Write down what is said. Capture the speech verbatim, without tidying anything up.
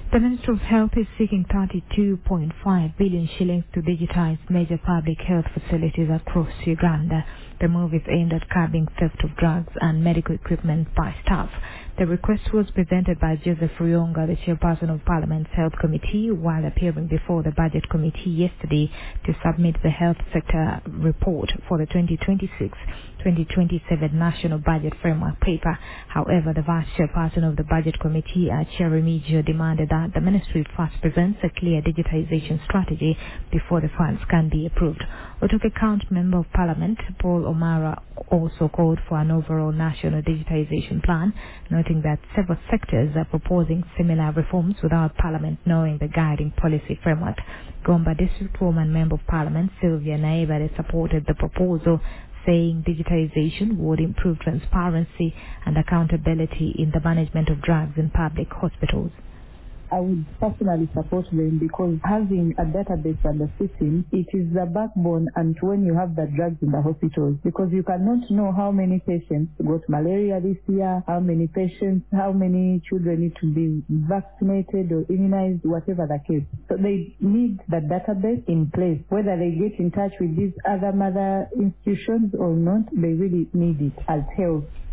The Ministry of Health is seeking thirty-two point five billion shillings to digitize major public health facilities across Uganda. The move is aimed at curbing theft of drugs and medical equipment by staff. The request was presented by Joseph Ruyonga, the chairperson of Parliament's Health Committee, while appearing before the Budget Committee yesterday to submit the health sector report for the twenty twenty-six twenty twenty-seven National Budget Framework paper. However, the Vice Chairperson of the Budget Committee, Chair Remigio, demanded that the Ministry first presents a clear digitization strategy before the funds can be approved. Otoke County Member of Parliament, Paul O'Mara, also called for an overall national digitization plan, noting that several sectors are proposing similar reforms without Parliament knowing the guiding policy framework. Gomba District Woman Member of Parliament, Sylvia Naibare, supported the proposal, saying digitization would improve transparency and accountability in the management of drugs in public hospitals. I would personally support them because having a database and a system, it is the backbone and when you have the drugs in the hospitals, because you cannot know how many patients got malaria this year, how many patients, how many children need to be vaccinated or immunized, whatever the case. So they need the database in place. Whether they get in touch with these other mother institutions or not, they really need it as health.